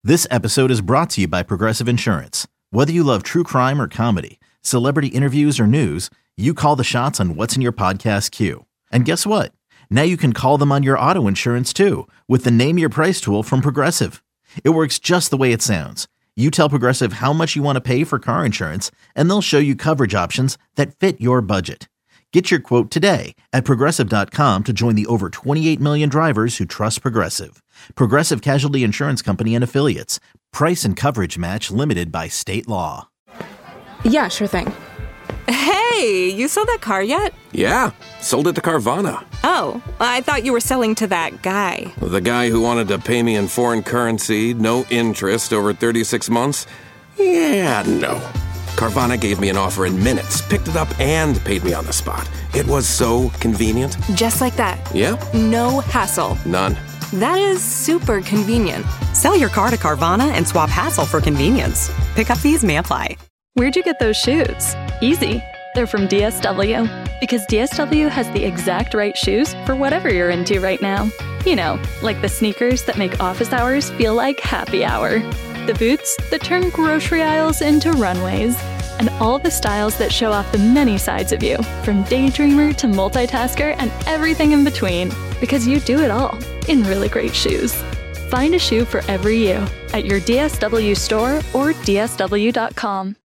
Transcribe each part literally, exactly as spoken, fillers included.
This episode is brought to you by Progressive Insurance. Whether you love true crime or comedy, celebrity interviews or news, you call the shots on what's in your podcast queue. And guess what? Now you can call them on your auto insurance too with the Name Your Price tool from Progressive. It works just the way it sounds. You tell Progressive how much you want to pay for car insurance, and they'll show you coverage options that fit your budget. Get your quote today at Progressive dot com to join the over twenty-eight million drivers who trust Progressive. Progressive Casualty Insurance Company and Affiliates. Price and coverage match limited by state law. Yeah, sure thing. Hey, you sold that car yet? Yeah, sold it to Carvana. Oh, I thought you were selling to that guy. The guy who wanted to pay me in foreign currency, no interest, over thirty-six months? Yeah, no. Carvana gave me an offer in minutes, picked it up, and paid me on the spot. It was so convenient. Just like that. Yeah? No hassle. None. That is super convenient. Sell your car to Carvana and swap hassle for convenience. Pickup fees may apply. Where'd you get those shoes? Easy. They're from D S W. Because D S W has the exact right shoes for whatever you're into right now. You know, like the sneakers that make office hours feel like happy hour. The boots that turn grocery aisles into runways. And all the styles that show off the many sides of you, from daydreamer to multitasker and everything in between. Because you do it all in really great shoes. Find a shoe for every you at your D S W store or D S W dot com.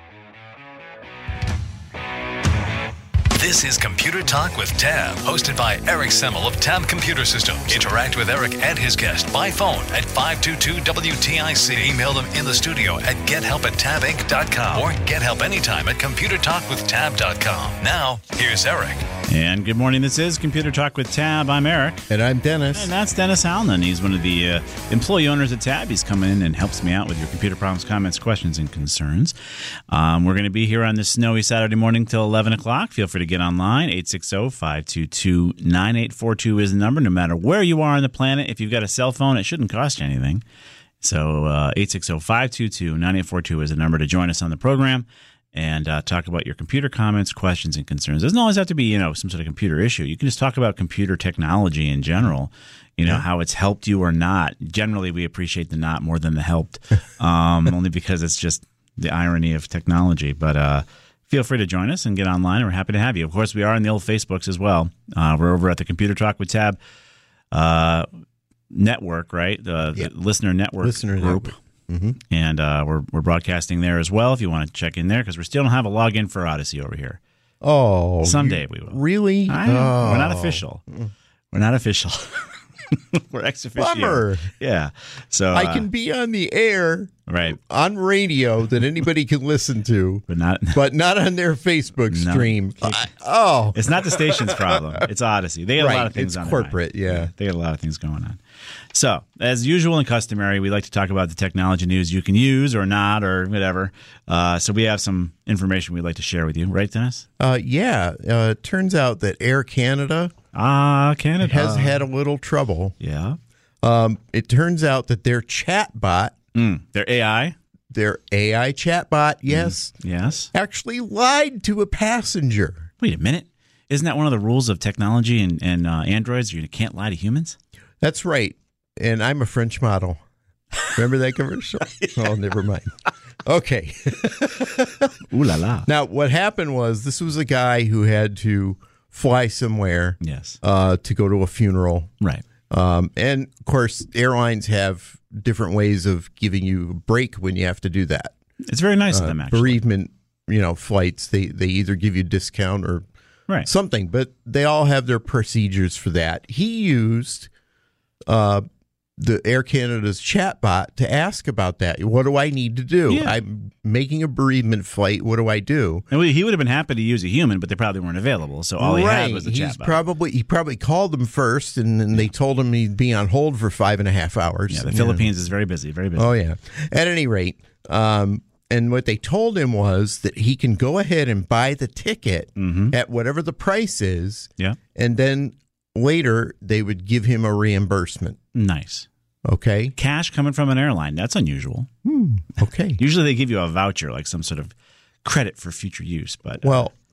This is Computer Talk with Tab, hosted by Eric Semmel of Tab Computer Systems. Interact with Eric and his guest by phone at five two two W T I C. Email them in the studio at gethelp at tab inc dot com or get help anytime at computer talk with tab dot com. Now, here's Eric. And good morning. This is Computer Talk with Tab. I'm Eric. And I'm Dennis. And that's Dennis Halnan. He's one of the uh, employee owners at Tab. He's come in and helps me out with your computer problems, comments, questions, and concerns. Um, we're going to be here on this snowy Saturday morning till eleven o'clock. Feel free to get online. eight six zero, five two two, nine eight four two is the number. No matter where you are on the planet, if you've got a cell phone, it shouldn't cost you anything. So uh, eight six zero, five two two, nine eight four two is the number to join us on the program and uh, talk about your computer comments, questions, and concerns. It doesn't always have to be, you know, some sort of computer issue. You can just talk about computer technology in general, you know, yeah. how it's helped you or not. Generally, we appreciate the not more than the helped, um, only because it's just the irony of technology. But uh, feel free to join us and get online. We're happy to have you. Of course, we are on the old Facebooks as well. Uh, we're over at the Computer Talk with Tab uh, network, right? The, yeah. the Listener Network Listener group. Network. Mm-hmm. And uh, we're we're broadcasting there as well if you want to check in there, because we still don't have a login for Odyssey over here. Oh. Someday we will. Really? I, oh. We're not official. We're not official. We're ex officio. Bummer. Yeah. So I uh, can be on the air, right, on radio that anybody can listen to, but not but not on their Facebook no. stream. Uh, oh. It's not the station's problem. It's Odyssey. They got right. a lot of things it's on corporate, their mind. yeah. They got a lot of things going on. So, as usual and customary, we like to talk about the technology news you can use or not or whatever. Uh, so we have some information we'd like to share with you. Right, Dennis? Uh, yeah. Uh, it turns out that Air Canada ah, Canada has had a little trouble. Yeah. Um, it turns out that their chatbot, mm, their A I, their A I chatbot, yes, mm, yes, actually lied to a passenger. Wait a minute. Isn't that one of the rules of technology and, and uh, androids? You can't lie to humans? That's right. And I'm a French model. Remember that commercial? Oh, never mind. Okay. Ooh la la. Now, what happened was this was a guy who had to fly somewhere yes. uh, to go to a funeral. Right. Um, and, of course, airlines have different ways of giving you a break when you have to do that. It's very nice uh, of them, actually. Bereavement, you know, flights, they, they either give you a discount or right. something, but they all have their procedures for that. He used uh, the Air Canada's chatbot to ask about that. What do I need to do? Yeah. I'm making a bereavement flight. What do I do? And he would have been happy to use a human, but they probably weren't available. So all he right. had was the He's chatbot. Probably he probably called them first, and then they told him he'd be on hold for five and a half hours. Yeah, the you Philippines know. is very busy, very busy. Oh yeah. At any rate, um, and what they told him was that he can go ahead and buy the ticket mm-hmm. at whatever the price is. Yeah. And then later they would give him a reimbursement. Nice. Okay. Cash coming from an airline. That's unusual. Hmm. Okay. Usually they give you a voucher, like some sort of credit for future use. But uh, well,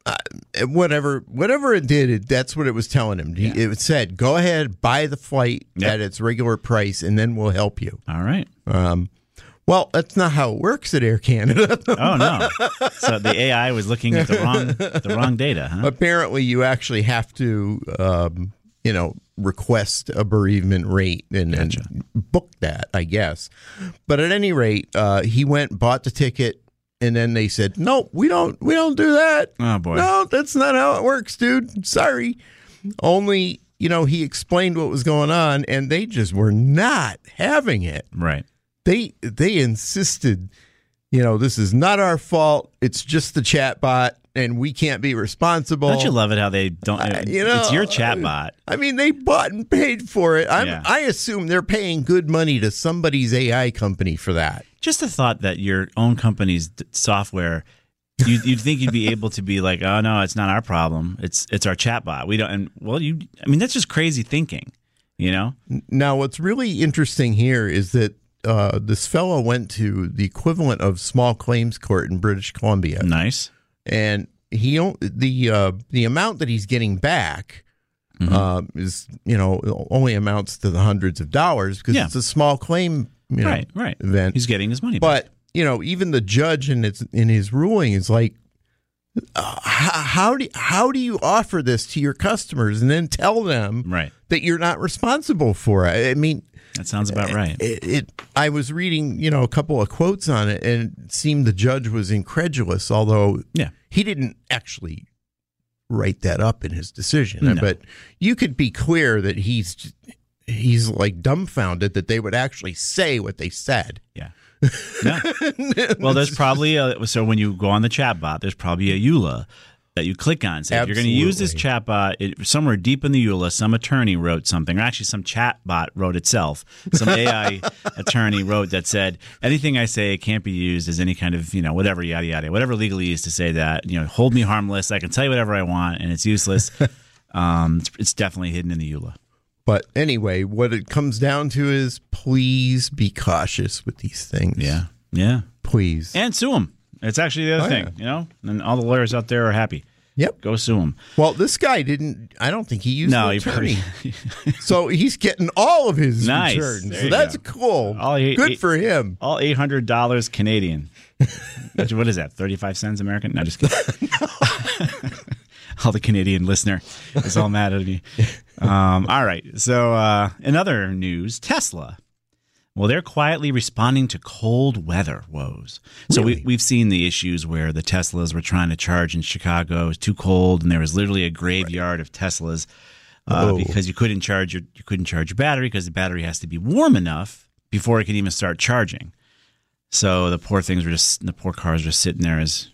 uh, whatever whatever it did, it, that's what it was telling him. He, Yeah. It said, go ahead, buy the flight Yep. at its regular price, and then we'll help you. All right. Um, well, that's not how it works at Air Canada. Oh no! So the A I was looking at the wrong the wrong data, huh? Apparently, you actually have to, um, you know, request a bereavement rate and, Gotcha. and book that, I guess. But at any rate, uh, he went, bought the ticket, and then they said, "No, we don't, we don't do that. Oh boy! No, that's not how it works, dude. Sorry." Only, you know, he explained what was going on, and they just were not having it. Right. They they insisted, you know, this is not our fault. It's just the chat bot, and we can't be responsible. Don't you love it how they don't? Uh, you know, it's your chat bot. I mean, they bought and paid for it. I'm, Yeah. I assume they're paying good money to somebody's A I company for that. Just the thought that your own company's d- software, you, you'd think you'd be able to be like, oh no, it's not our problem. It's it's our chatbot. We don't. And well, you. I mean, that's just crazy thinking. You know. Now, what's really interesting here is that uh, this fellow went to the equivalent of small claims court in British Columbia, Nice. and he o- the uh, the amount that he's getting back Mm-hmm. uh, is you know only amounts to the hundreds of dollars because Yeah. it's a small claim you know, Right. Right. event. He's getting his money back. But you know, even the judge in its in his ruling is like, uh, how, how do how do you offer this to your customers and then tell them Right. that you're not responsible for it? I mean, That sounds about right. it, it. I was reading, you know, a couple of quotes on it, and it seemed the judge was incredulous, although Yeah. he didn't actually write that up in his decision. No. But you could be clear that he's he's like dumbfounded that they would actually say what they said. Yeah. No. Well, there's probably a, so when you go on the chatbot, there's probably a E U L A that you click on. Say, if you're going to use this chatbot, it, somewhere deep in the E U L A, some attorney wrote something, or actually some chatbot wrote itself. Some A I attorney wrote that said, anything I say can't be used as any kind of, you know, whatever, yada, yada, whatever legalese to say that, you know, hold me harmless. I can tell you whatever I want, and it's useless. um, it's, it's definitely hidden in the E U L A. But anyway, what it comes down to is please be cautious with these things. Yeah. Yeah. Please. And sue them. It's actually the other Oh, thing, yeah. you know, and all the lawyers out there are happy. Yep. Go sue them. Well, this guy didn't, I don't think he used No, an he attorney. probably. So he's getting all of his Nice. returns. There So you that's go. cool. All eight- Good eight- for him. All eight hundred dollars Canadian. Which, what is that? Thirty-five cents American? No, just kidding. All the Canadian listener is all mad at me. Um, all right. So, uh, in other news, Tesla. Well, they're quietly responding to cold weather woes. So Really? we, we've seen the issues where the Teslas were trying to charge in Chicago. It was too cold, and there was literally a graveyard of Teslas uh, Oh. because you couldn't charge your you couldn't charge your battery because the battery has to be warm enough before it can even start charging. So the poor things were just the poor cars were just sitting there as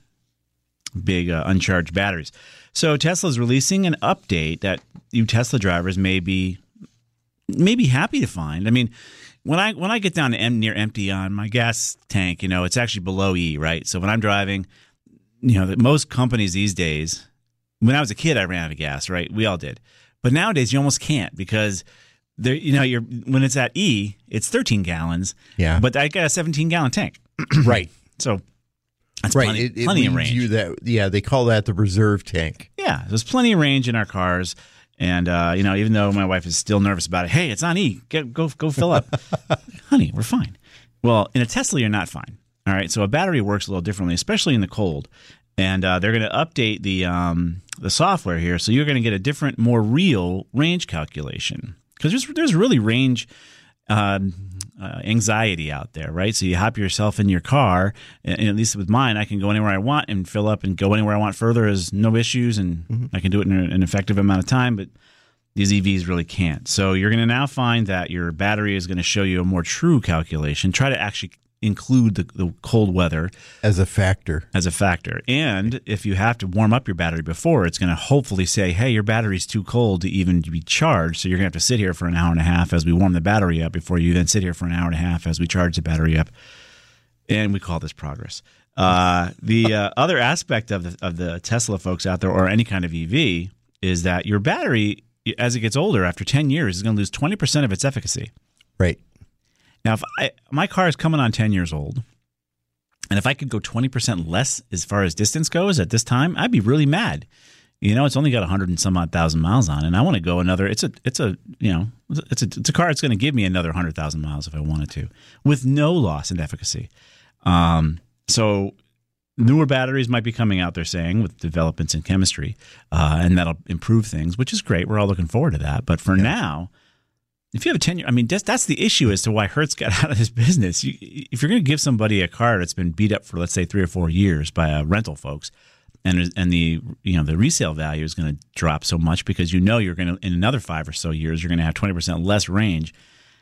big uh, uncharged batteries. So Tesla's releasing an update that you Tesla drivers may be may be happy to find. I mean, when I when I get down to em- near empty on my gas tank, you know, it's actually below E, right? So when I'm driving, you know, that most companies these days, when I was a kid, I ran out of gas, right? We all did. But nowadays, you almost can't because there, you know, you're when it's at E, it's thirteen gallons. Yeah. But I got a seventeen gallon tank, Right. so that's Right. plenty, it it plenty of leaves range. you that, yeah, they call that the reserve tank. Yeah, there's plenty of range in our cars, and uh, you know, even though my wife is still nervous about it, hey, it's on E, Get, go go fill up, honey, we're fine. Well, in a Tesla, you're not fine. All right, so a battery works a little differently, especially in the cold, and uh, they're going to update the um, the software here, so you're going to get a different, more real range calculation because there's there's really range. Um, Uh, anxiety out there, right? So you hop yourself in your car, and, and at least with mine, I can go anywhere I want and fill up and go anywhere I want further as no issues, and mm-hmm. I can do it in a, an effective amount of time, but these E Vs really can't. So you're going to now find that your battery is going to show you a more true calculation. Try to actually include the, the cold weather as a factor. As a factor. And if you have to warm up your battery before, it's going to hopefully say, hey, your battery's too cold to even be charged. So you're going to have to sit here for an hour and a half as we warm the battery up before you then sit here for an hour and a half as we charge the battery up. And we call this progress. Uh, the uh, other aspect of the, of the Tesla folks out there, or any kind of E V, is that your battery, as it gets older, after ten years, is going to lose twenty percent of its efficacy. Right. Now, if I, my car is coming on ten years old, And if I could go twenty percent less as far as distance goes at this time, I'd be really mad. You know, it's only got one hundred and some odd thousand miles on it, and I want to go another. It's a, it's a, you know, it's a, it's a car that's going to give me another one hundred thousand miles if I wanted to, with no loss in efficacy. Um, so newer batteries might be coming out, they're saying, with developments in chemistry, uh, and that'll improve things, which is great. We're all looking forward to that. But for yeah. now, if you have a ten year, I mean, that's, that's the issue as to why Hertz got out of this business. You, if you're going to give somebody a car that's been beat up for, let's say, three or four years by uh, rental folks, and and the you know the resale value is going to drop so much because you know you're going to, in another five or so years, you're going to have twenty percent less range.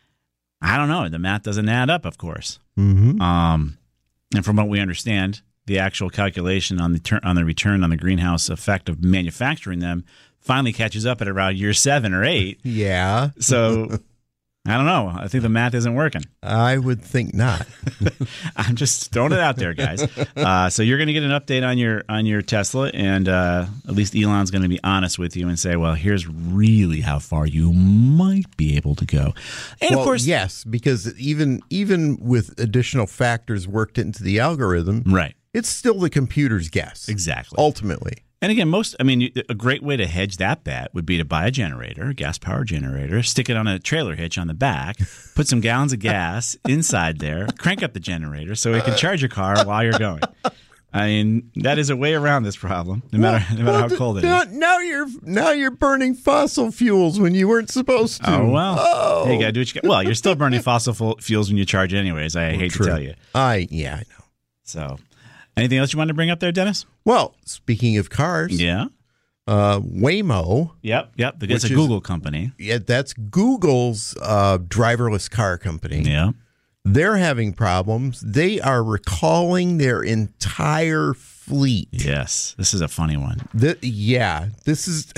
I don't know. The math doesn't add up, of course. Mm-hmm. Um, and from what we understand, the actual calculation on the ter- on the return on the greenhouse effect of manufacturing them finally catches up at around year seven or eight. Yeah. So I don't know. I think the math isn't working. I would think not. I'm just throwing it out there, guys. Uh, so you're going to get an update on your on your Tesla, and uh, at least Elon's going to be honest with you and say, well, here's really how far you might be able to go. And well, of course, yes, because even even with additional factors worked into the algorithm, right, it's still the computer's guess. Exactly. Ultimately. And again, most, I mean, a great way to hedge that bet would be to buy a generator, a gas power generator, stick it on a trailer hitch on the back, put some gallons of gas inside there, crank up the generator so it can charge your car while you're going. I mean, that is a way around this problem, no matter well, no matter well, how cold it now, is. Now you're now you're burning fossil fuels when you weren't supposed to. Oh well, oh. Hey, you gotta do what you got. Well, you're still burning fossil fuels when you charge, anyways. I well, hate true. to tell you. I yeah, I know. So, anything else you wanted to bring up there, Dennis? Well, speaking of cars, yeah. Uh, Waymo. Yep, yep. It's a Google is, company. Yeah, that's Google's uh, driverless car company. Yeah. They're having problems. They are recalling their entire fleet. Yes, this is a funny one. The, yeah, this is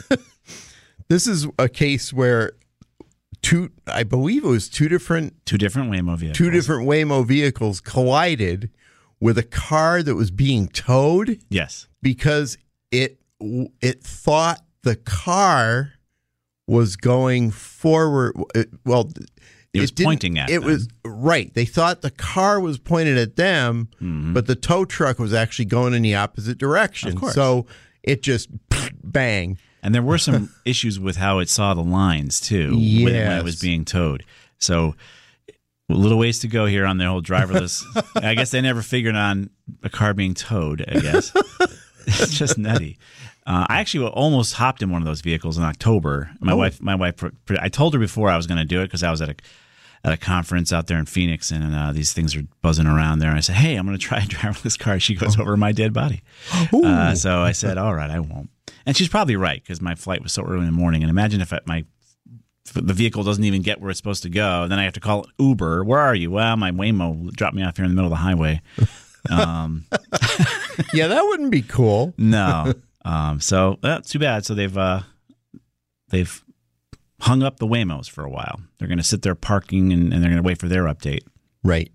this is a case where two, I believe it was two different two different Waymo vehicles. Two different Waymo vehicles collided with a car that was being towed. Yes, because it it thought the car was going forward. It, well, it was it pointing at it them. was right. They thought the car was pointed at them, mm-hmm. but the tow truck was actually going in the opposite direction. Of course. So it just bang. And there were some issues with how it saw the lines too yes. when, it, when it was being towed. So a little ways to go here on their whole driverless. I guess they never figured on a car being towed. I guess it's just nutty. Uh, I actually almost hopped in one of those vehicles in October. My oh. wife, my wife, I told her before I was going to do it because I was at a at a conference out there in Phoenix, and uh, these things are buzzing around there. And I said, "Hey, I'm going to try and drive this car." She goes, "Over my dead body." Uh, so I said, "All right, I won't." And she's probably right because my flight was so early in the morning. And imagine if my if the vehicle doesn't even get where it's supposed to go, then I have to call Uber. Where are you? Well, my Waymo dropped me off here in the middle of the highway. Um, yeah, that wouldn't be cool. No. Um, so that's too bad. So they've uh, they've hung up the Waymos for a while. They're going to sit there parking and, and they're going to wait for their update. Right.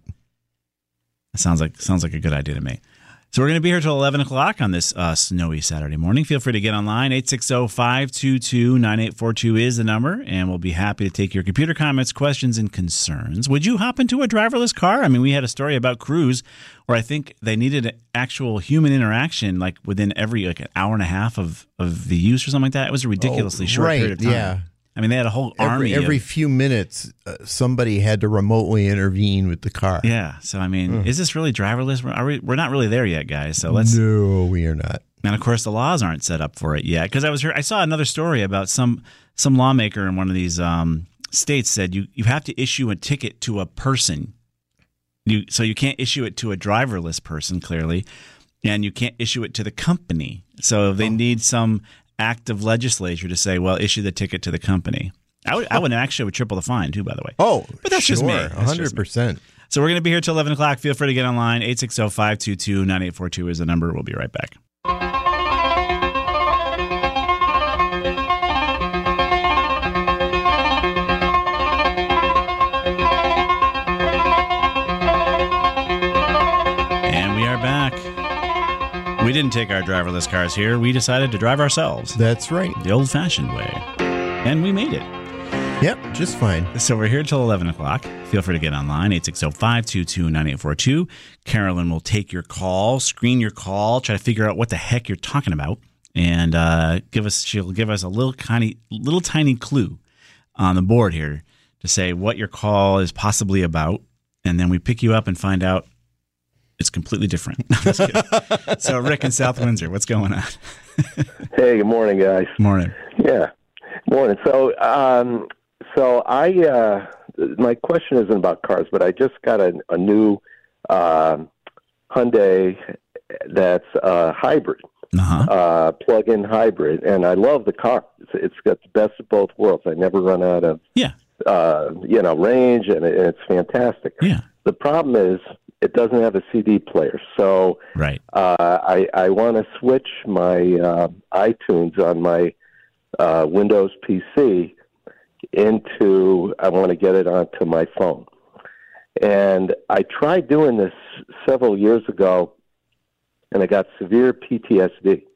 That sounds like sounds like a good idea to me. So we're going to be here till eleven o'clock on this uh, snowy Saturday morning. Feel free to get online. eight six zero, five two two, nine eight four two is the number, and we'll be happy to take your computer comments, questions, and concerns. Would you hop into a driverless car? I mean, we had a story about Cruise where I think they needed an actual human interaction like within every like an hour and a half of, of the use or something like that. It was a ridiculously oh, short right, period of time. Yeah. I mean, they had a whole every, army. Every of, few minutes, uh, somebody had to remotely intervene with the car. Yeah. So, I mean, mm. is this really driverless? Are we, we're not really there yet, guys. So let's. No, we are not. And of course, the laws aren't set up for it yet. Because I was here, I saw another story about some some lawmaker in one of these um, states said you you have to issue a ticket to a person. You so you can't issue it to a driverless person clearly, and you can't issue it to the company. So they oh. need some act of legislature to say, well, issue the ticket to the company. I would, I would actually would triple the fine too, by the way. Oh, but that's sure, just me. one hundred percent. So we're going to be here till eleven o'clock. Feel free to get online. eight six zero, five two two, nine eight four two is the number. We'll be right back. And we are back. We didn't take our driverless cars here. We decided to drive ourselves. That's right. The old-fashioned way. And we made it. Yep, just fine. So we're here till eleven o'clock. Feel free to get online, eight six zero, five two two, nine eight four two. Carolyn will take your call, screen your call, try to figure out what the heck you're talking about, and uh, give us. she'll give us a little tiny, little tiny clue on the board here to say what your call is possibly about, and then we pick you up and find out it's completely different. No, I'm just kidding. So Rick in South Windsor, what's going on? Hey, good morning, guys. Morning. Yeah, morning. So, um, so I, uh, my question isn't about cars, but I just got a, a new uh, Hyundai that's uh, hybrid, uh-huh. uh, plug-in hybrid, and I love the car. It's, it's got the best of both worlds. I never run out of, yeah, uh, you know, range, and it, it's fantastic. Yeah. The problem is it doesn't have a C D player, so right. Uh, I, I want to switch my uh, iTunes on my uh, Windows P C into, I want to get it onto my phone. And I tried doing this several years ago, and I got severe P T S D.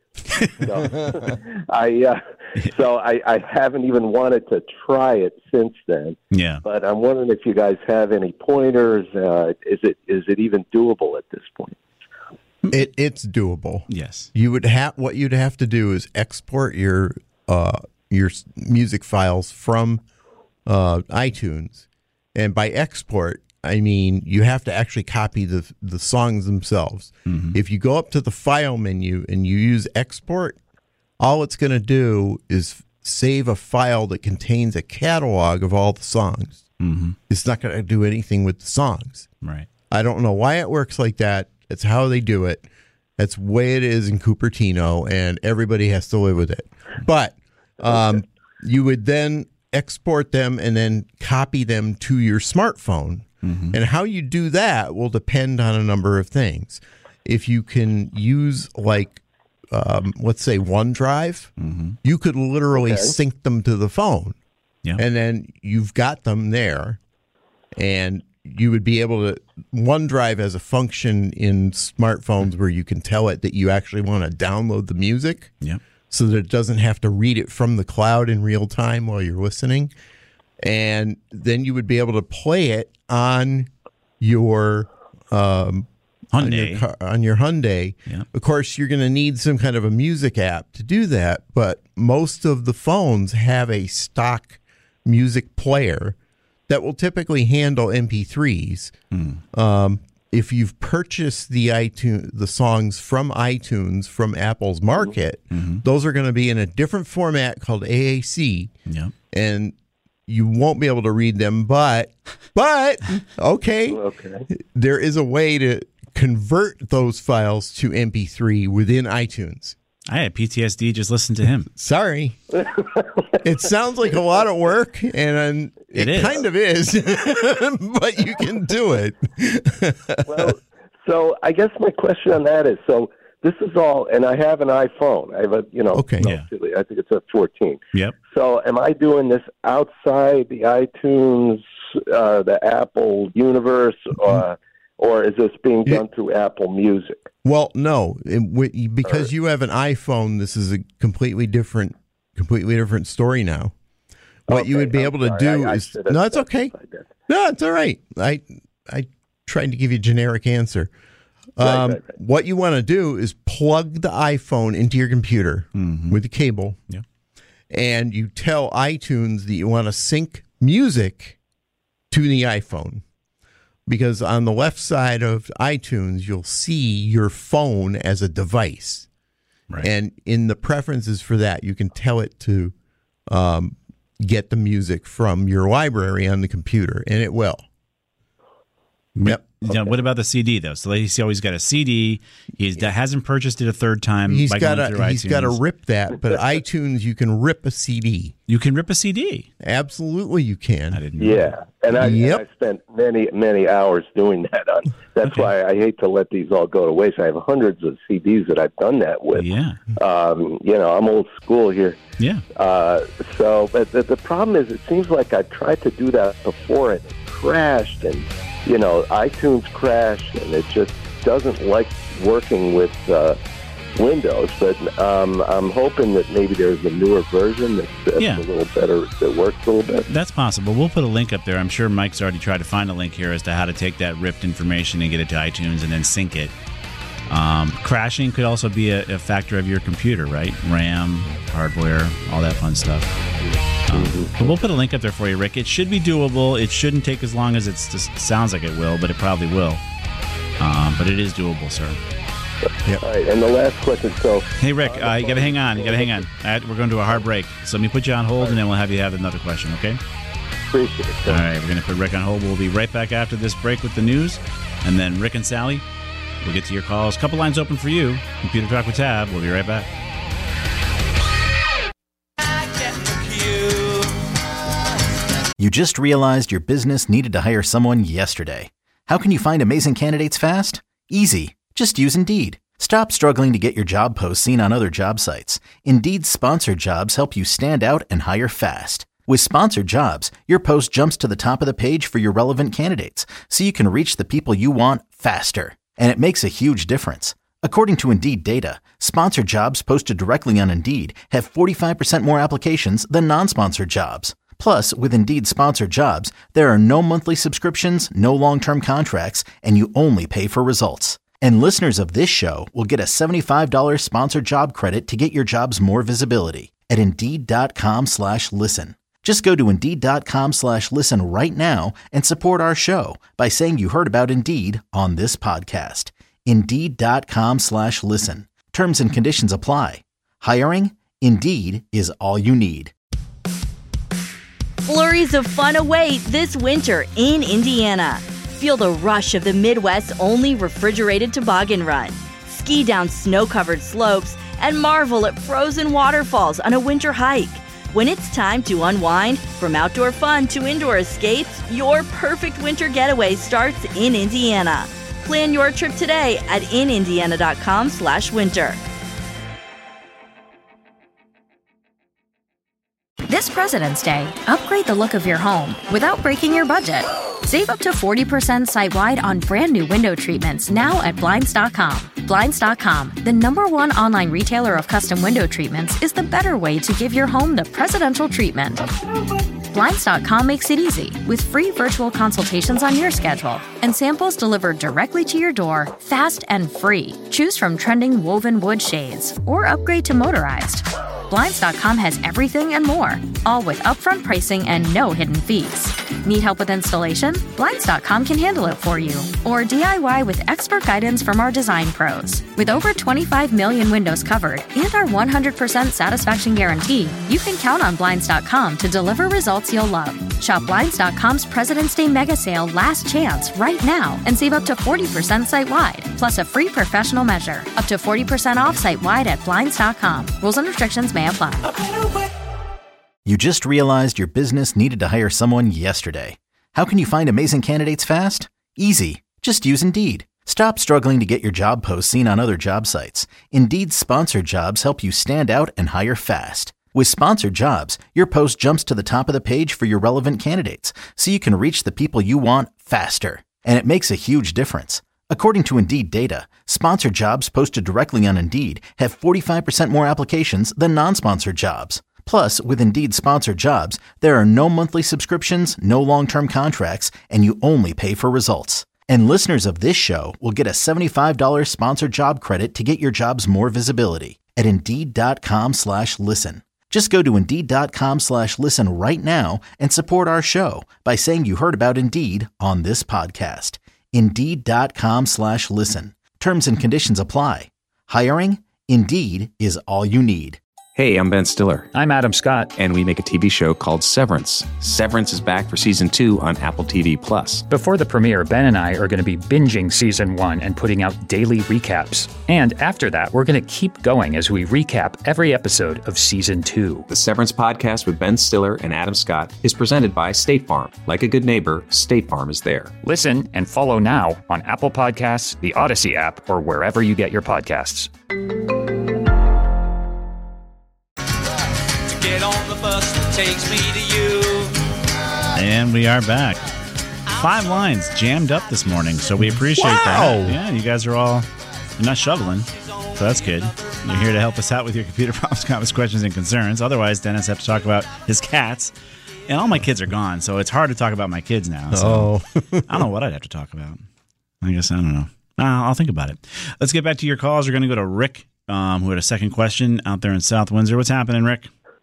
So, I, uh, so I, I haven't even wanted to try it since then. Yeah. But I'm wondering if you guys have any pointers. Uh, is it is it even doable at this point? It it's doable. Yes. You would have what you'd have to do is export your uh, your music files from uh, iTunes, and by export I mean you have to actually copy the the songs themselves. Mm-hmm. If you go up to the file menu and you use export, all it's going to do is save a file that contains a catalog of all the songs. Mm-hmm. It's not going to do anything with the songs. Right. I don't know why it works like that. It's how they do it. That's the way it is in Cupertino, and everybody has to live with it. But um, you would then export them and then copy them to your smartphone. Mm-hmm. And how you do that will depend on a number of things. If you can use, like, um, let's say OneDrive, mm-hmm. you could literally okay. sync them to the phone. Yeah. And then you've got them there. And you would be able to, OneDrive has a function in smartphones where you can tell it that you actually want to download the music. Yep. So that it doesn't have to read it from the cloud in real time while you're listening. And then you would be able to play it on your um, Hyundai. On your, car, on your Hyundai. Yep. Of course, you're going to need some kind of a music app to do that, but most of the phones have a stock music player that will typically handle M P threes. Mm. Um, if you've purchased the iTunes, the songs from iTunes from Apple's market, mm-hmm. those are going to be in a different format called A A C, yep. and you won't be able to read them. But, but okay, okay, there is a way to convert those files to M P three within iTunes. I had P T S D just listen to him. Sorry. It sounds like a lot of work, and it, it is. kind of is, but you can do it. Well, so I guess my question on that is, so this is all, and I have an iPhone. I have a, you know, okay. no, yeah. I think it's a fourteen. Yep. So am I doing this outside the iTunes, uh, the Apple universe, uh, or is this being done yeah. through Apple Music? Well, no, it, because right. you have an iPhone, this is a completely different, completely different story now. What okay, you would be I'm able to sorry. do I, I is no, it's okay. No, it's all right. I I tried to give you a generic answer. Um, right, right, right. What you want to do is plug the iPhone into your computer mm-hmm. with the cable, yeah. and you tell iTunes that you want to sync music to the iPhone. Because on the left side of iTunes, you'll see your phone as a device. Right. And in the preferences for that, you can tell it to um, get the music from your library on the computer, and it will. Yep. Now, what about the C D, though? So he's always got a C D. He hasn't purchased it a third time. He's by got going through to he's iTunes. got to rip that, but iTunes, you can rip a C D. You can rip a C D. Absolutely, you can. I didn't know Yeah, that. and I, yep. and I spent many, many hours doing that. On that's Okay. why I hate to let these all go to waste. I have hundreds of C Ds that I've done that with. Yeah. Um, you know, I'm old school here. Yeah. Uh, so, but the, the problem is, it seems like I tried to do that before and it crashed, and you know, iTunes crashed, and it just doesn't like working with uh, Windows, but um, I'm hoping that maybe there's a newer version that's, that's Yeah. a little better, that works a little bit. That's possible. We'll put a link up there. I'm sure Mike's already tried to find a link here as to how to take that ripped information and get it to iTunes and then sync it. Um, crashing could also be a, a factor of your computer, right? RAM, hardware, all that fun stuff. Um, but we'll put a link up there for you, Rick. It should be doable. It shouldn't take as long as it sounds like it will, but it probably will. Um, but it is doable, sir. Yep. All right, and the last question. So, hey, Rick, uh, you got to hang on. You got to hang on. Uh, we're going to a hard break. So let me put you on hold, and then we'll have you have another question, okay? Appreciate it. All right, we're going to put Rick on hold. We'll be right back after this break with the news. And then Rick and Sally, we'll get to your calls. A couple lines open for you. Computer Talk with Tab. We'll be right back. You just realized your business needed to hire someone yesterday. How can you find amazing candidates fast? Easy. Just use Indeed. Stop struggling to get your job posts seen on other job sites. Indeed's sponsored jobs help you stand out and hire fast. With sponsored jobs, your post jumps to the top of the page for your relevant candidates, so you can reach the people you want faster. And it makes a huge difference. According to Indeed data, sponsored jobs posted directly on Indeed have forty-five percent more applications than non-sponsored jobs. Plus, with Indeed sponsored jobs, there are no monthly subscriptions, no long-term contracts, and you only pay for results. And listeners of this show will get a seventy-five dollars sponsored job credit to get your jobs more visibility at Indeed.com slash listen. Just go to Indeed.com slash listen right now and support our show by saying you heard about Indeed on this podcast. Indeed.com slash listen. Terms and conditions apply. Hiring? Indeed is all you need. Flurries of fun await this winter in Indiana. Feel the rush of the Midwest's only refrigerated toboggan run. Ski down snow-covered slopes and marvel at frozen waterfalls on a winter hike. When it's time to unwind, from outdoor fun to indoor escapes, your perfect winter getaway starts in Indiana. Plan your trip today at inindiana.com slash winter. This President's Day, upgrade the look of your home without breaking your budget. Save up to forty percent site-wide on brand new window treatments now at Blinds dot com. Blinds dot com, the number one online retailer of custom window treatments, is the better way to give your home the presidential treatment. Blinds dot com makes it easy with free virtual consultations on your schedule and samples delivered directly to your door, fast and free. Choose from trending woven wood shades or upgrade to motorized. Blinds dot com has everything and more, all with upfront pricing and no hidden fees. Need help with installation? Blinds dot com can handle it for you. Or D I Y with expert guidance from our design pros. With over twenty-five million windows covered and our one hundred percent satisfaction guarantee, you can count on Blinds dot com to deliver results you'll love. Shop Blinds dot com's President's Day Mega Sale Last Chance right now and save up to forty percent site-wide, plus a free professional measure. Up to forty percent off site-wide at Blinds dot com. Rules and restrictions may apply. You just realized your business needed to hire someone yesterday. How can you find amazing candidates fast? Easy. Just use Indeed. Stop struggling to get your job posts seen on other job sites. Indeed's sponsored jobs help you stand out and hire fast. With sponsored jobs, your post jumps to the top of the page for your relevant candidates, so you can reach the people you want faster. And it makes a huge difference. According to Indeed data, sponsored jobs posted directly on Indeed have forty-five percent more applications than non-sponsored jobs. Plus, with Indeed sponsored jobs, there are no monthly subscriptions, no long-term contracts, and you only pay for results. And listeners of this show will get a seventy-five dollars sponsored job credit to get your jobs more visibility at Indeed.com slash listen. Just go to Indeed.com slash listen right now and support our show by saying you heard about Indeed on this podcast. Indeed.com slash listen. Terms and conditions apply. Hiring? Indeed is all you need. Hey, I'm Ben Stiller. I'm Adam Scott. And we make a T V show called Severance. Severance is back for season two on Apple T V Plus. Before the premiere, Ben and I are going to be binging season one and putting out daily recaps. And after that, we're going to keep going as we recap every episode of season two. The Severance podcast with Ben Stiller and Adam Scott is presented by State Farm. Like a good neighbor, State Farm is there. Listen and follow now on Apple Podcasts, the Odyssey app, or wherever you get your podcasts. Get on the bus that takes me to you. And we are back. Five lines jammed up this morning, so we appreciate wow. that. Yeah, you guys are all You're not shoveling, so that's good. You're here to help us out with your computer problems, comments, questions, and concerns. Otherwise, Dennis has to talk about his cats. And all my kids are gone, so it's hard to talk about my kids now. So Oh. I don't know what I'd have to talk about. I guess I don't know. Uh, I'll think about it. Let's get back to your calls. We're going to go to Rick, um, who had a second question out there in South Windsor. What's happening, Rick?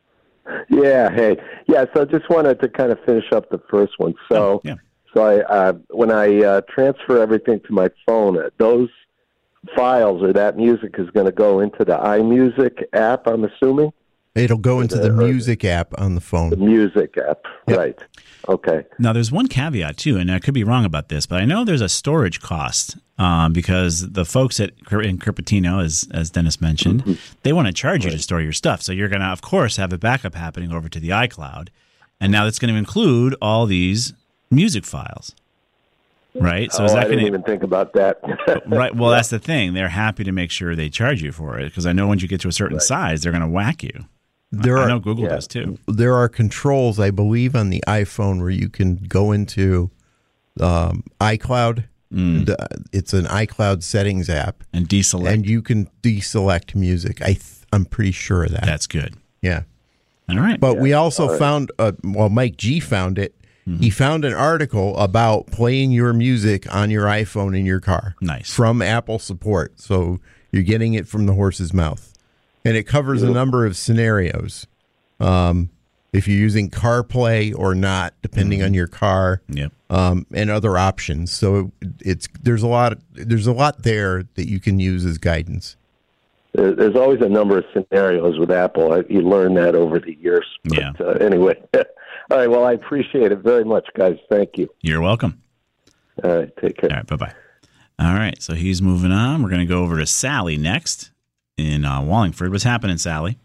Yeah, hey. Yeah, so I just wanted to kind of finish up the first one. So, Oh, yeah. so I uh, when I uh, transfer everything to my phone, uh, those files or that music is going to go into the iMusic app, I'm assuming? It'll go into the The- music app on the phone. The music app, right. Okay. Now, there's one caveat, too, and I could be wrong about this, but I know there's a storage cost um, because the folks at in Cupertino, as, as Dennis mentioned, Mm-hmm. they want to charge you to store your stuff. So you're going to, of course, have a backup happening over to the iCloud. And now that's going to include all these music files, right? So oh, is that I didn't going even think about that. Right. Well, that's the thing. They're happy to make sure they charge you for it because I know once you get to a certain size, they're going to whack you. There I are, know Google does too. There are controls, I believe, on the iPhone where you can go into um, iCloud. Mm. The, it's an iCloud settings app, and deselect, and you can deselect music. I th- I'm pretty sure of that. That's good. Yeah. All right. But we also All right. found, uh, well, Mike G found it. Mm-hmm. He found an article about playing your music on your iPhone in your car. Nice. From Apple support. So you're getting it from the horse's mouth. And it covers a number of scenarios. Um, if you're using CarPlay or not, depending Mm-hmm. on your car, yep. um, and other options. So it's there's a lot there's a lot there that you can use as guidance. There- There's always a number of scenarios with Apple. I, you learn that over the years. But, Yeah. Uh, anyway, all right. Well, I appreciate it very much, guys. Thank you. You're welcome. All right. Take care. All right. Bye-bye. All right. So he's moving on. We're going to go over to Sally next in uh, Wallingford. What's happening, Sally?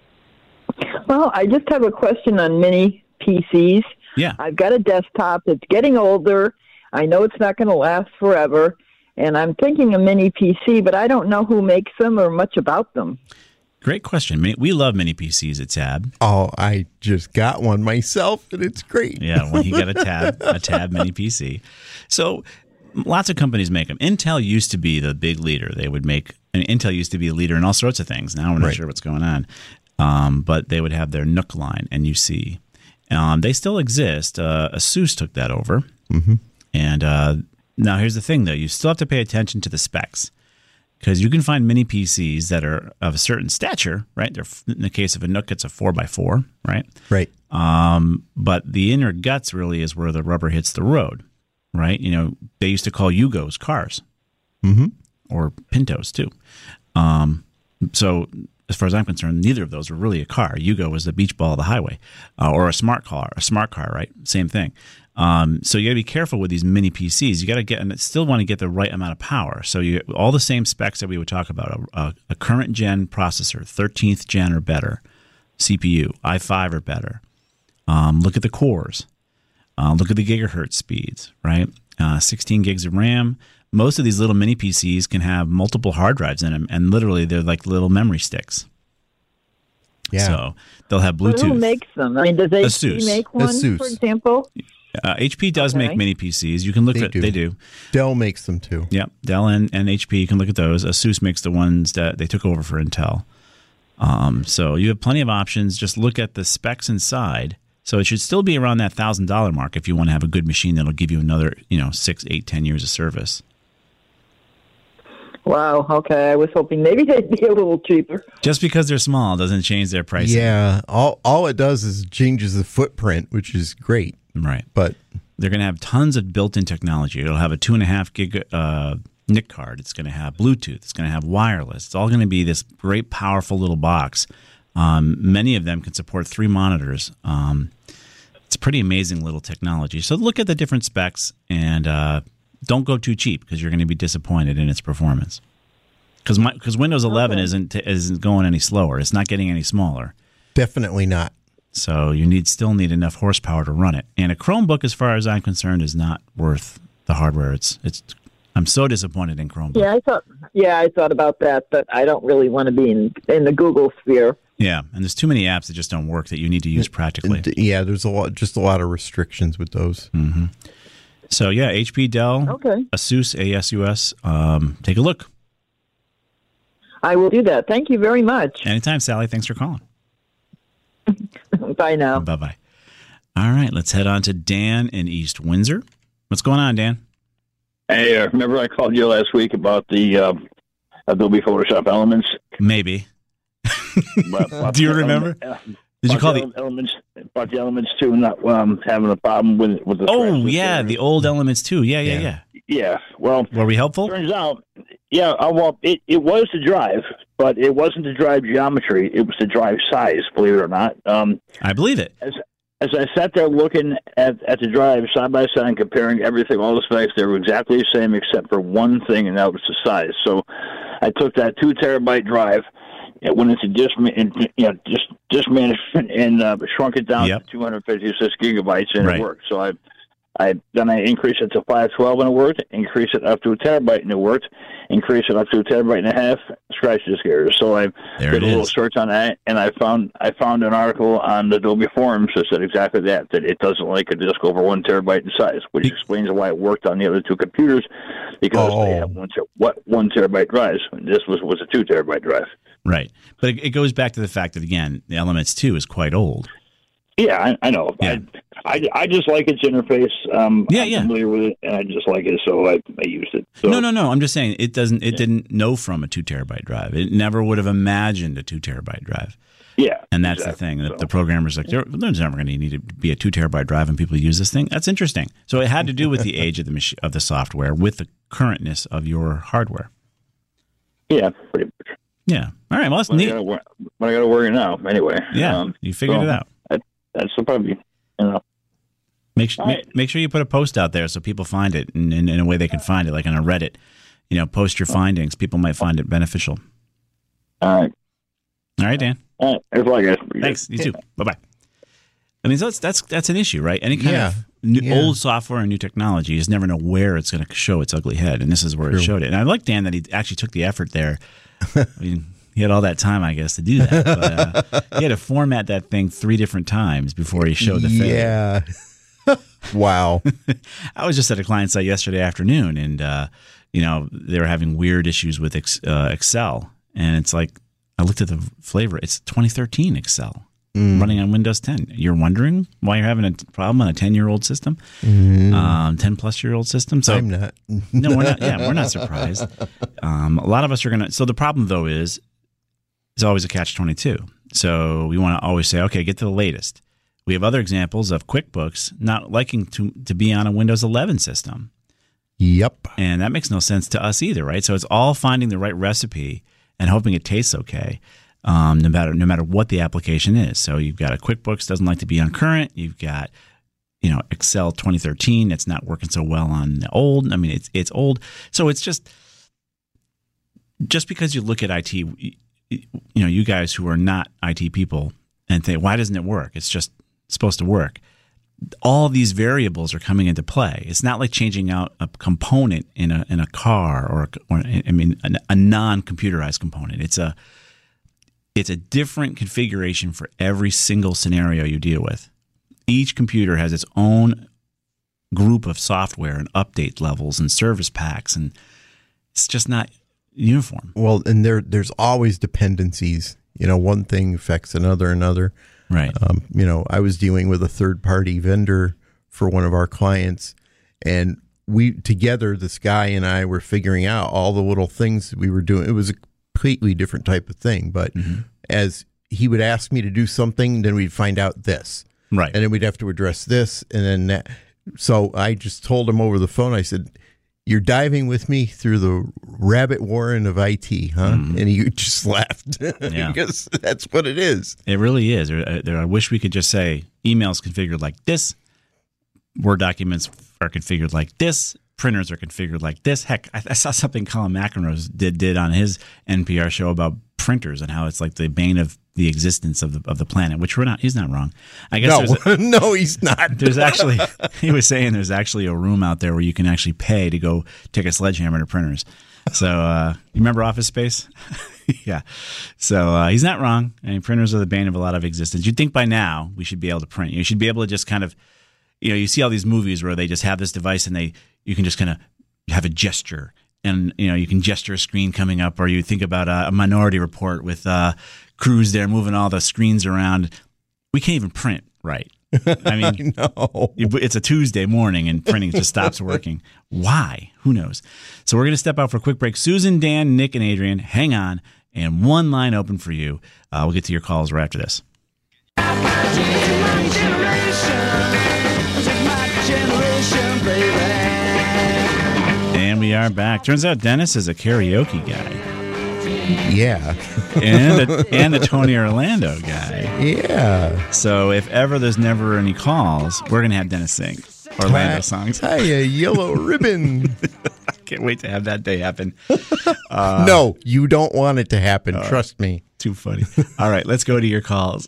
Well, I just have a question on mini P Cs. Yeah. I've got a desktop. It's getting older. I know it's not going to last forever. And I'm thinking a mini P C, but I don't know who makes them or much about them. Great question. Mi- We love mini P Cs at Tab. Oh, I just got one myself, and it's great. Yeah, when you get a Tab, a Tab mini P C. So lots of companies make them. Intel used to be the big leader. They would make, and Intel used to be a leader in all sorts of things. Now we're not Right. sure what's going on. Um, but they would have their Nook line, N U C. Um, they still exist. Uh, ASUS took that over. Mm-hmm. And uh, now here's the thing, though. You still have to pay attention to the specs because you can find mini P Cs that are of a certain stature, right? They're, in the case of a Nook, it's a four by four, right? Right. Um, but the inner guts really is where the rubber hits the road, right? You know, they used to call Yugos cars, Mm-hmm. or Pintos too. Um, so as far as I'm concerned, neither of those were really a car. Yugo was the beach ball of the highway, uh, or a smart car, a smart car, right? Same thing. Um, so you got to be careful with these mini P Cs. You got to get, and still want to get the right amount of power. So you all the same specs that we would talk about: a, a, a current gen processor, thirteenth gen or better, C P U, i five or better. Um, look at the cores. Uh, look at the gigahertz speeds, right? Uh, sixteen gigs of RAM. Most of these little mini P Cs can have multiple hard drives in them, and literally they're like little memory sticks. Yeah. So they'll have But who Bluetooth. makes them? I mean, does H P ASUS. make one, ASUS. for example? Uh, H P does Okay. make mini P Cs. You can look They at do. they do. Dell makes them too. Yep, Dell and, and H P. You can look at those. ASUS makes the ones that they took over for Intel. Um, so you have plenty of options. Just look at the specs inside. So it should still be around that thousand dollar mark if you want to have a good machine that'll give you another, you know, six, eight, ten years of service. Wow, okay. I was hoping maybe they'd be a little cheaper. Just because they're small doesn't change their pricing. Yeah. All all it does is changes the footprint, which is great. Right. But they're going to have tons of built-in technology. It'll have a two and a half gig uh, N I C card. It's going to have Bluetooth. It's going to have wireless. It's all going to be this great, powerful little box. Um, many of them can support three monitors. Um, it's pretty amazing little technology. So look at the different specs and uh, don't go too cheap because you're going to be disappointed in its performance. Because because Windows eleven Okay. isn't isn't going any slower. It's not getting any smaller. definitely not. So you need still need enough horsepower to run it. And a Chromebook, as far as I'm concerned, is not worth the hardware. It's it's. I'm so disappointed in Chromebook. Yeah, I thought. Yeah, I thought about that, but I don't really want to be in in the Google sphere. Yeah, and there's too many apps that just don't work that you need to use practically. D- Yeah, there's a lot, just a lot of restrictions with those. Mm-hmm. So yeah, H P, Dell, Okay. ASUS, A S U S. Um, take a look. I will do that. Thank you very much. Anytime, Sally. Thanks for calling. Bye now. Bye-bye. All right, let's head on to Dan in East Windsor. What's going on, Dan? Hey, uh, remember I called you last week about the uh, Adobe Photoshop Elements? Maybe. About, about Do you remember? Element, uh, Did you call the the Elements? About the Elements too, not um, having a problem with with the. Oh yeah, the old Elements too. Yeah, yeah, yeah. Yeah. yeah. Well, were we helpful? Turns out, yeah. Uh, well, it it was the drive, but it wasn't the drive geometry. It was the drive size. Believe it or not. Um, I believe it. As, As I sat there looking at, at the drive side by side and comparing everything, all the specs, they were exactly the same except for one thing, and that was the size. So I took that two terabyte drive, it went into disk, you know, just disk management, and uh, shrunk it down yep. to two hundred fifty-six gigabytes, and right. it worked. So I, I then I increased it to five twelve, and it worked. Increased it up to a terabyte, and it worked. Increased it up to a terabyte and a half. Scratch disk errors. So I there did a little is. search on that, and I found I found an article on the Adobe forums that said exactly that. That it doesn't like a disk over one terabyte in size, which explains why it worked on the other two computers, because oh. they have one ter- what one terabyte drives. This was was a two terabyte drive. Right, but it, it goes back to the fact that again, the Elements two is quite old. Yeah, I, I know. Yeah. I, I I just like its interface. Um, yeah, I'm yeah. familiar with it, and I just like it, so I, I used it. So, no, no, no. I'm just saying it doesn't. It yeah. didn't know from a two terabyte drive. It never would have imagined a two terabyte drive. Yeah, and that's exactly. the thing. So. The programmer's like, there, there's never going to need to be a two terabyte drive, and people use this thing. That's interesting. So it had to do with the age of the machine, of the software, with the currentness of your hardware. Yeah, pretty much. Yeah. All right. Well, that's but neat. I gotta, but I got to worry now anyway. Yeah, um, you figured so it out. That, that's the probably you know. Make sure, right. make, make sure you put a post out there so people find it in, in, in a way they can find it, like on a Reddit. You know, post your findings. People might find it beneficial. All right. All right, Dan. All right. It's like it. Thanks. You too. Bye bye. I mean, so that's that's that's an issue, right? Any kind Yeah. of new, Yeah. old software and new technology, you just never know where it's going to show its ugly head, and this is where True. it showed it. And I like Dan that he actually took the effort there. I mean, he had all that time, I guess, to do that. But, uh, he had to format that thing three different times before he showed the failure. Yeah. Wow. I was just at a client site yesterday afternoon, and uh, you know they were having weird issues with ex- uh, Excel, and it's like I looked at the flavor. It's twenty thirteen Excel mm. running on Windows ten. You're wondering why you're having a problem on a ten-year-old system, mm. um, ten-plus-year-old system. So I'm not. no, we're not. Yeah, we're not surprised. Um, a lot of us are gonna. So the problem though is, it's always a catch twenty-two. So we want to always say, okay, get to the latest. We have other examples of QuickBooks not liking to to be on a Windows eleven system. Yep. And that makes no sense to us either, right? So it's all finding the right recipe and hoping it tastes okay, um, no matter no matter what the application is. So you've got a QuickBooks doesn't like to be on current. You've got, you know, Excel twenty thirteen. It's not working so well on the old. I mean, it's it's old. So it's just just because you look at I T, you know, you guys who are not I T people and think, why doesn't it work? It's just supposed to work. All these variables are coming into play. It's not like changing out a component in a in a car or, or I mean a, a non-computerized component. It's a it's a different configuration for every single scenario you deal with. Each computer has its own group of software and update levels and service packs, and it's just not uniform. Well, and there there's always dependencies. You know, one thing affects another, another. Right. Um, you know, I was dealing with a third party vendor for one of our clients, and we together, this guy and I were figuring out all the little things that we were doing. It was a completely different type of thing, but mm-hmm. as he would ask me to do something, then we'd find out this. Right. And then we'd have to address this, and then that. So I just told him over the phone, I said, "You're diving with me through the rabbit warren of I T, huh?" Mm. And he just laughed yeah. because that's what it is. It really is. I wish we could just say emails configured like this, Word documents are configured like this, printers are configured like this. Heck, I, I saw something Colin McEnroe did did on his N P R show about printers and how it's like the bane of the existence of the of the planet, which we're not. He's not wrong. I guess no, a, no, he's not. There's actually he was saying there's actually a room out there where you can actually pay to go take a sledgehammer to printers. So uh, you remember Office Space? Yeah. So uh, he's not wrong. I mean, printers are the bane of a lot of existence. You'd think by now we should be able to print. You should be able to just kind of, you know, you see all these movies where they just have this device and they you can just kind of have a gesture and you know you can gesture a screen coming up, or you think about a, a Minority Report with uh, crews there moving all the screens around. We can't even print right. I mean, I know. It's a Tuesday morning and printing just stops working. Why? Who knows? So we're going to step out for a quick break. Susan, Dan, Nick, and Adrian, hang on. And one line open for you. Uh, we'll get to your calls right after this. And we are back. Turns out Dennis is a karaoke guy. Yeah. and a, and the Tony Orlando guy. Yeah. So if ever there's never any calls, we're going to have Dennis sing Orlando songs. Hey, a yellow ribbon. I can't wait to have that day happen. Uh, no, you don't want it to happen. Uh, Trust me. Too funny. All right, let's go to your calls.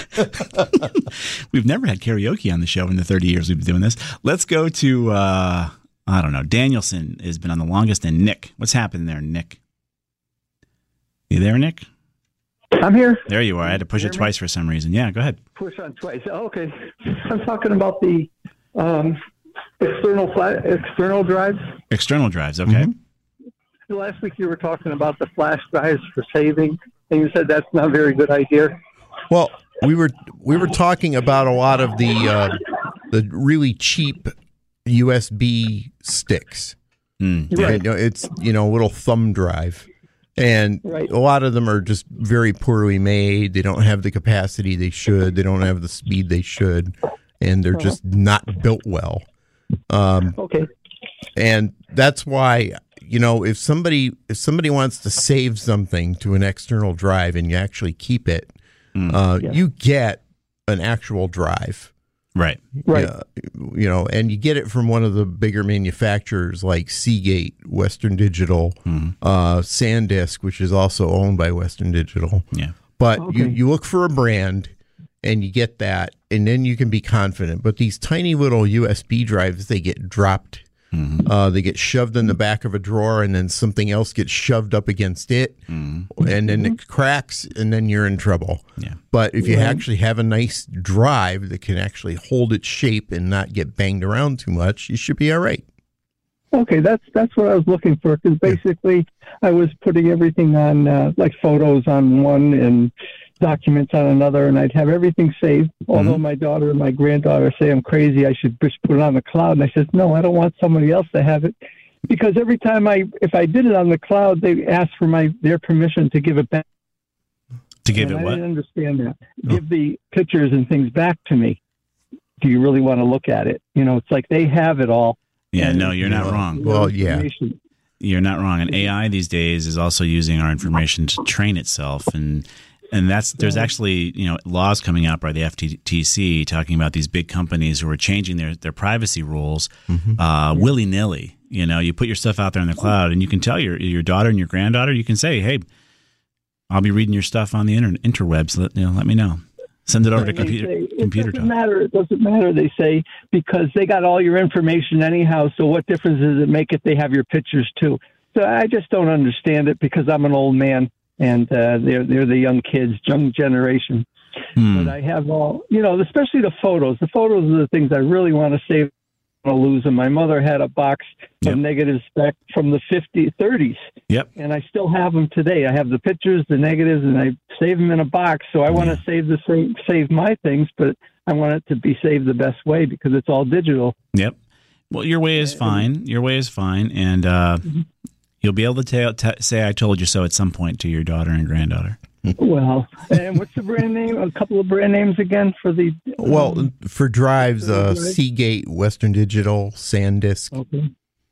We've never had karaoke on the show in the thirty years we've been doing this. Let's go to, uh, I don't know, Danielson has been on the longest, and Nick. What's happening there, Nick? You there, Nick? I'm here. There you are. I had to push it twice for some reason. Yeah, go ahead. Push on twice. Oh, okay. I'm talking about the um, external fla- external drives. External drives, okay. Mm-hmm. Last week you were talking about the flash drives for saving, and you said that's not a very good idea. Well, we were we were talking about a lot of the uh, the really cheap U S B sticks. Mm, yeah. You know, it's you know a little thumb drive. And right. a lot of them are just very poorly made. They don't have the capacity they should. They don't have the speed they should. And they're just not built well. Um, okay. And that's why, you know, if somebody if somebody wants to save something to an external drive and you actually keep it, mm. uh, yeah. you get an actual drive. Right. Right. Uh, you know, and you get it from one of the bigger manufacturers like Seagate, Western Digital, mm-hmm. uh, SanDisk, which is also owned by Western Digital. Yeah. But okay. you, you look for a brand and you get that, and then you can be confident. But these tiny little U S B drives, they get dropped. Mm-hmm. Uh, they get shoved in the back of a drawer, and then something else gets shoved up against it, mm-hmm. and then it cracks, and then you're in trouble. Yeah. But if you Yeah. actually have a nice drive that can actually hold its shape and not get banged around too much, you should be all right. Okay, that's that's what I was looking for, because basically I was putting everything on, uh, like photos on one and documents on another, and I'd have everything saved. Although Mm-hmm. my daughter and my granddaughter say I'm crazy, I should just put it on the cloud. And I said, no, I don't want somebody else to have it, because every time I, if I did it on the cloud, they asked for my their permission to give it back. To give and it I what? didn't understand that. Give the pictures and things back to me. Do you really want to look at it? You know, it's like they have it all. Yeah, and no, you're not Well, wrong. Well, yeah. information. You're not wrong. And A I these days is also using our information to train itself, and and that's there's actually you know laws coming out by the F T C talking about these big companies who are changing their their privacy rules Mm-hmm. uh, willy nilly. You know, you put your stuff out there in the cloud, and you can tell your your daughter and your granddaughter. You can say, "Hey, I'll be reading your stuff on the inter- interwebs. Let you know, let me know. Send it over to They computer say, it computer doesn't talk." matter. It doesn't matter. They say, because they got all your information anyhow. So what difference does it make if they have your pictures too? So I just don't understand it, because I'm an old man and uh, they're they're the young kids, young generation. Hmm. But I have all, you know, especially the photos. The photos are the things I really want to save. I don't want to lose them. My mother had a box Yep. of negative spec from the fifties, thirties. Yep. And I still have them today. I have the pictures, the negatives, and I save them in a box. So I want Yeah. to save the same, save my things, but I want it to be saved the best way, because it's all digital. Yep. Well, your way is fine. Your way is fine, and uh, Mm-hmm. you'll be able to tell, t- say "I told you so" at some point to your daughter and granddaughter. Well, and what's the brand name? A couple of brand names again for the. Well, um, for drives, uh, drive? Seagate, Western Digital, SanDisk. Okay.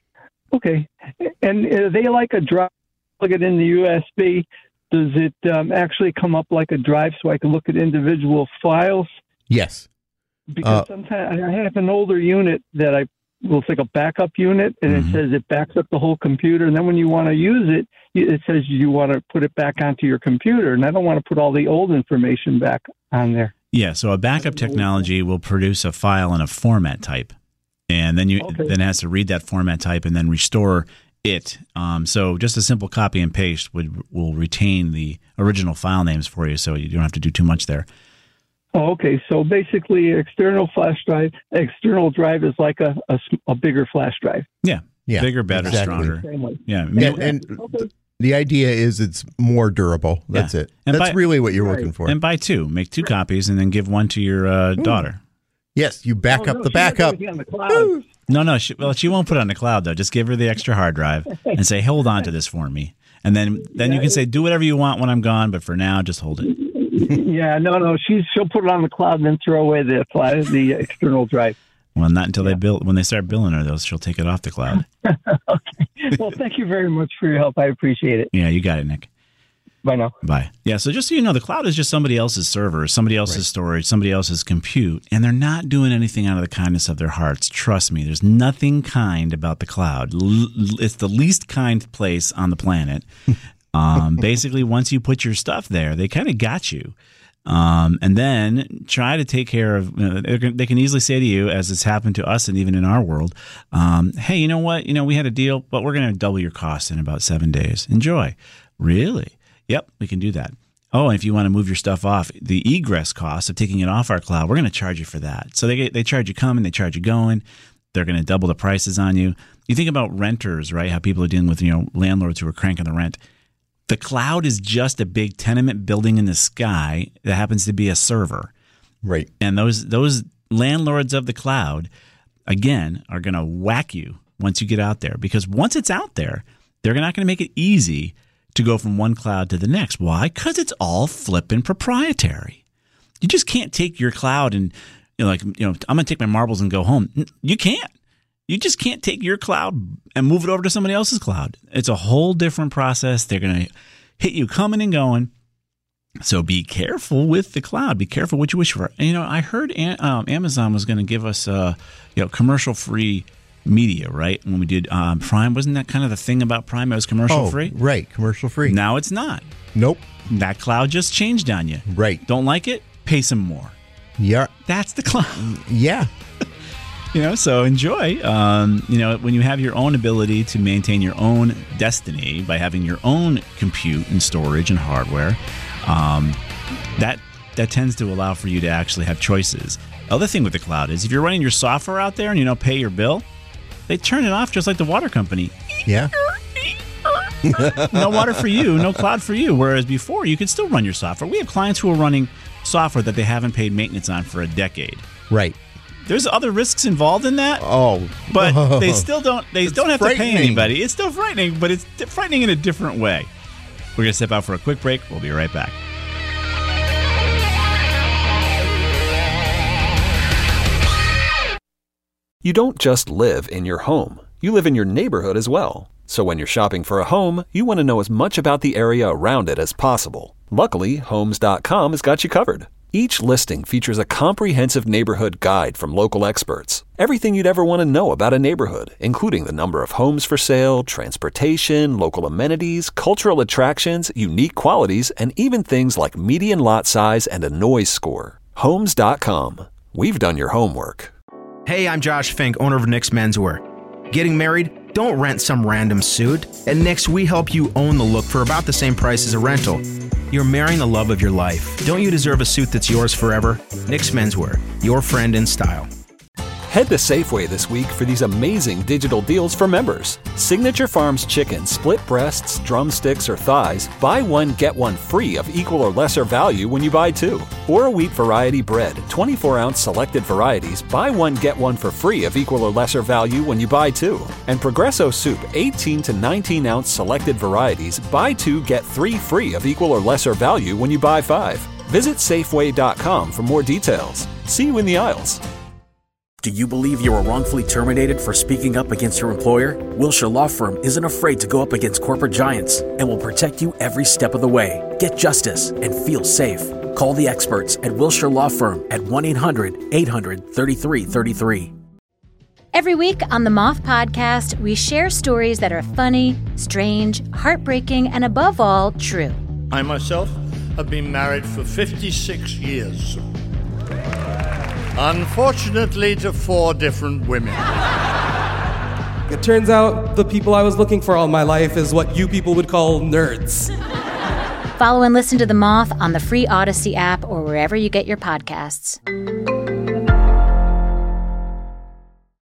Okay. And are they like a drive? Plug it in the U S B. Does it um, actually come up like a drive, so I can look at individual files? Yes. Because Uh, sometimes I have an older unit that I will take a backup unit, and Mhm. it says it backs up the whole computer. And then when you want to use it, you- it says you want to put it back onto your computer. And I don't want to put all the old information back on there. Yeah, so a backup technology will produce a file in a format type, and then you Okay. then it has to read that format type and then restore it. Um, so just a simple copy and paste would will retain the original file names for you, so you don't have to do too much there. Oh, okay. So basically, external flash drive, external drive is like a, a, s- a bigger flash drive. Yeah, Yeah, Bigger, better, exactly. stronger. Yeah. And, and Okay. the idea is it's more durable. That's Yeah. it. And That's buy- really what you're looking for. And buy two. Make two copies and then give one to your uh, daughter. Yes, you back Oh, up no, the she has backup. everything on the cloud. No, no. She, well, she won't put it on the cloud, though. Just give her the extra hard drive and say, hold on to this for me. And then, then you can say, do whatever you want when I'm gone, but for now, just hold it. Yeah, no, no. She's she'll put it on the cloud and then throw away the fly, the external drive. Well, not until they bill. When they start billing her, though, she'll take it off the cloud. Okay. Well, thank you very much for your help. I appreciate it. Yeah, you got it, Nick. Bye now. Bye. Yeah, so just so you know, the cloud is just somebody else's server, somebody else's right. storage, somebody else's compute, and they're not doing anything out of the kindness of their hearts. Trust me, there's nothing kind about the cloud. L- it's the least kind place on the planet. Um, basically, once you put your stuff there, they kind of got you. Um, and then try to take care of, you know, they can easily say to you, as it's happened to us and even in our world, um, hey, you know what? You know, we had a deal, but we're going to double your cost in about seven days. Enjoy. Really? Yep, we can do that. Oh, and if you want to move your stuff off, the egress cost of taking it off our cloud, we're going to charge you for that. So they get, they charge you coming, they charge you going. They're going to double the prices on you. You think about renters, right? How people are dealing with, you know, landlords who are cranking the rent. The cloud is just a big tenement building in the sky that happens to be a server. Right. And those those landlords of the cloud, again, are going to whack you once you get out there. Because once it's out there, they're not going to make it easy to go from one cloud to the next. Why? Because it's all flipping proprietary. You just can't take your cloud and, you know, like, you know, I'm going to take my marbles and go home. You can't. You just can't take your cloud and move it over to somebody else's cloud. It's a whole different process. They're going to hit you coming and going. So be careful with the cloud. Be careful what you wish for. And, you know, I heard um, Amazon was going to give us, uh, you know, commercial-free media, right? When we did um, Prime, wasn't that kind of the thing about Prime? It was commercial-free? Oh, right, commercial-free. Now it's not. Nope. That cloud just changed on you. Right. Don't like it? Pay some more. Yeah. That's the cloud. Yeah. You know, so enjoy. Um, you know, when you have your own ability to maintain your own destiny by having your own compute and storage and hardware, um, that that tends to allow for you to actually have choices. Other thing with the cloud is if you're running your software out there and you don't pay your bill, they turn it off just like the water company. Yeah. No water for you, no cloud for you. Whereas before, you could still run your software. We have clients who are running software that they haven't paid maintenance on for a decade. Right. There's other risks involved in that. Oh, but oh. they still don't. They It's don't have to pay frightening. anybody. It's still frightening, but it's frightening in a different way. We're gonna step out for a quick break. We'll be right back. You don't just live in your home. You live in your neighborhood as well. So when you're shopping for a home, you want to know as much about the area around it as possible. Luckily, Homes dot com has got you covered. Each listing features a comprehensive neighborhood guide from local experts. Everything you'd ever want to know about a neighborhood, including the number of homes for sale, transportation, local amenities, cultural attractions, unique qualities, and even things like median lot size and a noise score. Homes dot com. We've done your homework. Hey, I'm Josh Fink, owner of Nick's Menswear. Getting married? Don't rent some random suit. At Nick's, we help you own the look for about the same price as a rental. You're marrying the love of your life. Don't you deserve a suit that's yours forever? Nick's Menswear, your friend in style. Head to Safeway this week for these amazing digital deals for members. Signature Farms chicken, split breasts, drumsticks, or thighs, buy one, get one free of equal or lesser value when you buy two. Or a wheat variety bread, twenty-four ounce selected varieties, buy one, get one for free of equal or lesser value when you buy two. And Progresso soup, eighteen to nineteen ounce selected varieties, buy two, get three free of equal or lesser value when you buy five. Visit Safeway dot com for more details. See you in the aisles. Do you believe you were wrongfully terminated for speaking up against your employer? Wilshire Law Firm isn't afraid to go up against corporate giants and will protect you every step of the way. Get justice and feel safe. Call the experts at Wilshire Law Firm at one eight hundred eight hundred thirty-three thirty-three. Every week on the Moth Podcast, we share stories that are funny, strange, heartbreaking, and above all, true. I myself have been married for fifty-six years. Unfortunately, to four different women. It turns out the people I was looking for all my life is what you people would call nerds. Follow and listen to The Moth on the free Odyssey app or wherever you get your podcasts.